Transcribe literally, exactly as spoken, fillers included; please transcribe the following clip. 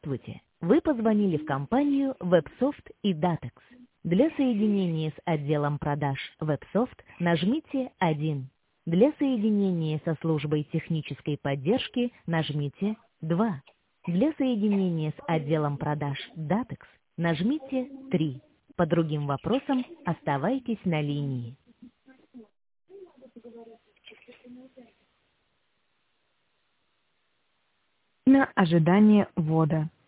Здравствуйте! Вы позвонили в компанию WebSoft и Datex. Для соединения с отделом продаж WebSoft нажмите один. Для соединения со службой технической поддержки нажмите два. Для соединения с отделом продаж Datex нажмите три. По другим вопросам оставайтесь на линии. На ожидание ввода.